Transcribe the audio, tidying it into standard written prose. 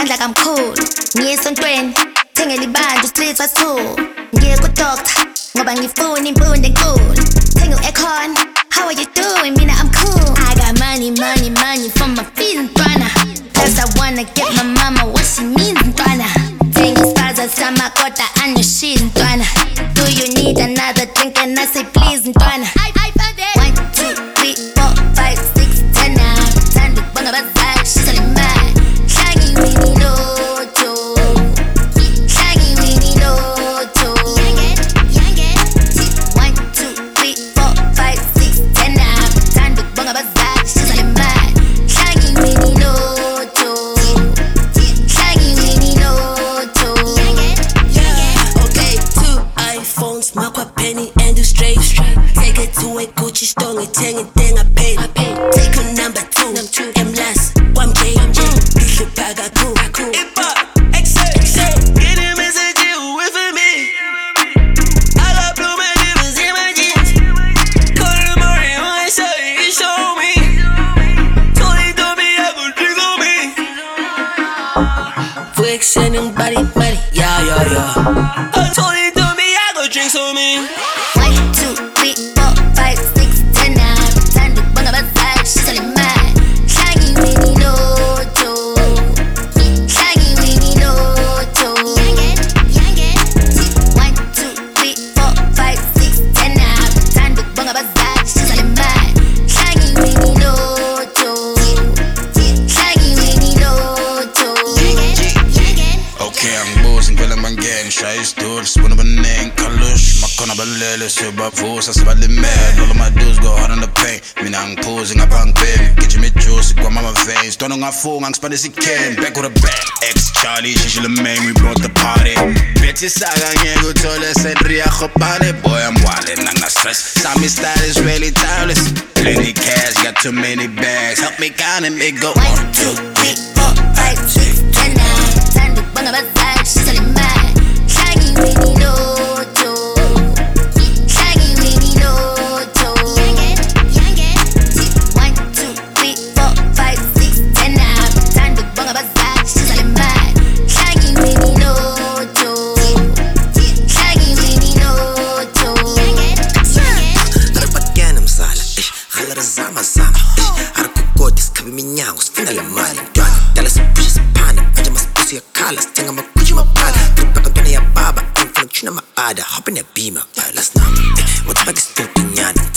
like I'm cool. Ngiyesontweni thengela ibandla street was two. Ngiye ku doctor ngoba ngifuna imfundo enkulu. Thenga u-aircon, how are you doing? Mina I'm cool. I got money for my feet ntwana. Plus I wanna get my mama what she needs ntwana. Thenga ispaza samakota anoshis ntwana. Do you need another drink? And I say please ntwana. I found it. 1, 2, 3, 4, 5, 6, 10 now. Thanda ukubonga abazali shisale imali. Hlangi wini lotho. Hlangi wini lotho. 1, 2, 3, 4, 5, 6, 10 now. Thanda ukubonga abazali shisale imali. Hlangi wini lotho. Hlangi wini lotho. Okay, 2 iPhones, makwa penny and do straight. Take it to a Gucci store, ngithenge thing I paid. Take a number 2, M-Las, 1K, ngihlupha kakhulu. Get a message with me. I got blue diamonds in my jeans. Call in the morning when I saw it, he showed me. Told him don't be able to drink on me. Flex anybody, yeah. I told him don't be able to drink on me. 1, 2, 3, 4, 5, 6, 10 now. Thanda ukubonga abazali shisale imali. Hlangi wini lotho. Hlangi wini lotho. 1, 2, 3, 4, 5, 6, 10 now. Thanda ukubonga abazali shisale imali. Hlangi wini lotho. Hlangi wini lotho. Okay, angibuzi ngivela mangeni shaya isiduli sibona abaningi khalush makhona balele siyobavusa sibalimele. All of my dudes go hard on the paint. Mina angiphuzi ngapha ngibhemi gijima ijuice kwamama veins. Don't ngafunga ngisipandisa ican back with a bang. Ex-Charlie shishile main we brought the party. Bethi saka ngeke uthole sentry yakhopane. Boy I'm wildin' nanga-stress. Sami style is really timeless. Plenty cash, got too many bags. Help me count and make go 1, 2, 3, 4, 5, 6, 10 now. Thanda ukubonga abazali shisale imali. Hlangi wini lotho. Hlangi wini lotho. 1, 2, 3, 4, 5, 6, 10 now. Thanda ukubonga abazali shisale imali. Hlangi wini lotho. Hlangi wini lotho. Ngaribagena mzala, khalara zama. Arikukoti sikhabe iminyango sifuna le mali ntwana. Dala siphushe siphana, manje masiphusi yakhala sithenga amaguji maphala. Tripaka ntwana ya baba, angifuna kuchina ma-ada, hop in a beamer. Last number, wathi bake isitoti nyana.